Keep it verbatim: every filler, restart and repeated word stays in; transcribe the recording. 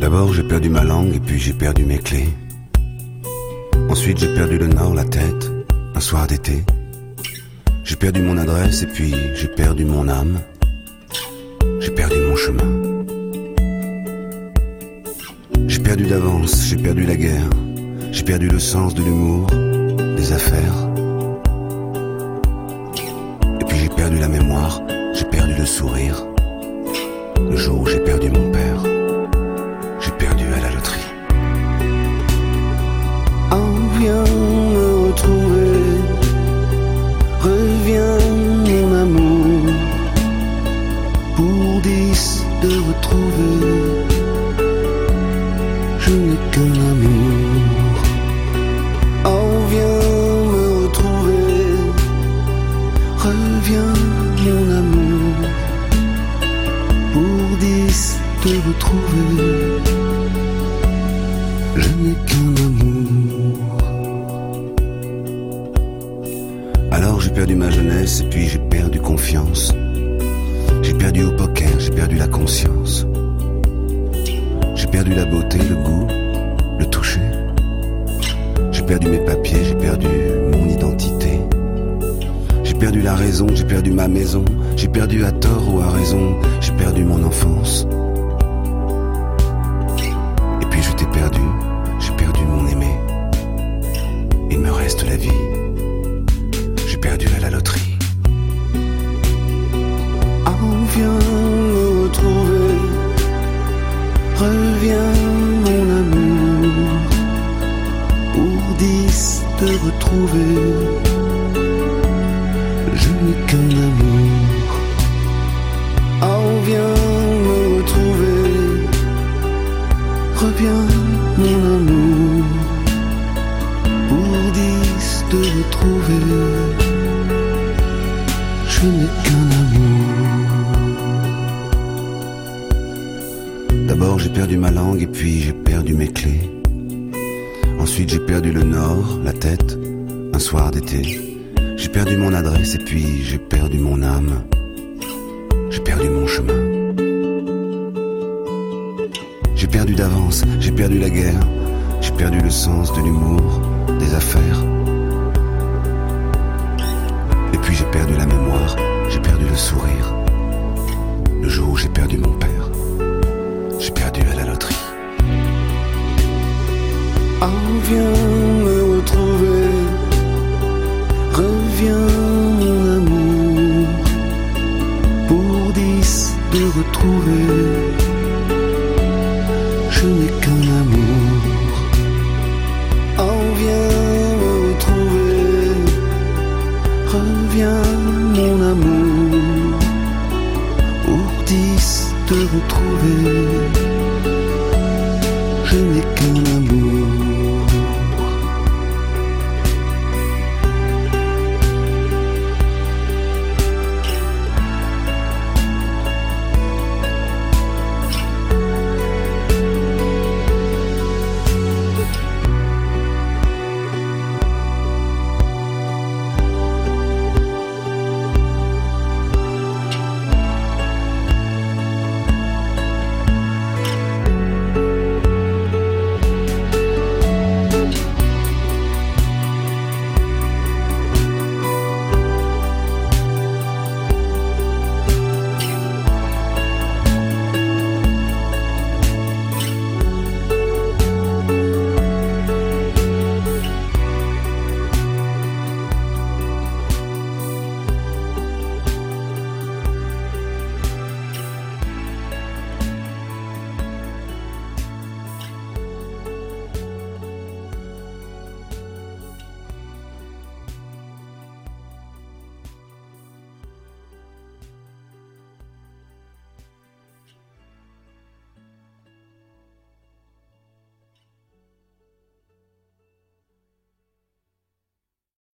D'abord j'ai perdu ma langue et puis j'ai perdu mes clés. Ensuite j'ai perdu le nord, la tête, un soir d'été. J'ai perdu mon adresse et puis j'ai perdu mon âme. J'ai perdu mon chemin. J'ai perdu d'avance, j'ai perdu la guerre. J'ai perdu le sens de l'humour, des affaires. Et puis j'ai perdu la mémoire, j'ai perdu le sourire. Le jour où j'ai perdu mon père, j'ai perdu à la loterie. Oh, viens me retrouver, reviens mon amour, pour dix de retrouver, je n'ai qu'un amour. Oh, viens me retrouver, reviens mon amour, pour dix de retrouver, je n'ai qu'un amour. Alors j'ai perdu ma jeunesse et puis j'ai perdu confiance. J'ai perdu au poker, j'ai perdu la conscience. J'ai perdu la beauté, le goût, le toucher. J'ai perdu mes papiers, j'ai perdu mon identité. J'ai perdu la raison, j'ai perdu ma maison. J'ai perdu à tort ou à raison, j'ai perdu mon enfance. Et puis je t'ai perdu, j'ai perdu mon aimé. Il me reste la vie. J'ai perdu à la loterie. Oh, viens me retrouver, reviens mon amour, pour dix de retrouver, je n'ai qu'un amour. Oh, viens me retrouver, reviens mon amour, pour dix de retrouver, je n'ai qu'un amour. D'abord j'ai perdu ma langue et puis j'ai perdu mes clés. Ensuite j'ai perdu le nord, la tête, un soir d'été. J'ai perdu mon adresse et puis j'ai perdu mon âme. J'ai perdu mon chemin. J'ai perdu d'avance, j'ai perdu la guerre. J'ai perdu le sens de l'humour, des affaires. Et puis j'ai perdu la mémoire, j'ai perdu le sourire. Le jour où j'ai perdu mon père, j'ai perdu à la loterie. Oh, viens me retrouver, reviens mon amour, pour dix de retrouver, je n'ai qu'un amour. Oh, viens me retrouver, reviens mon amour, pour dix de retrouver,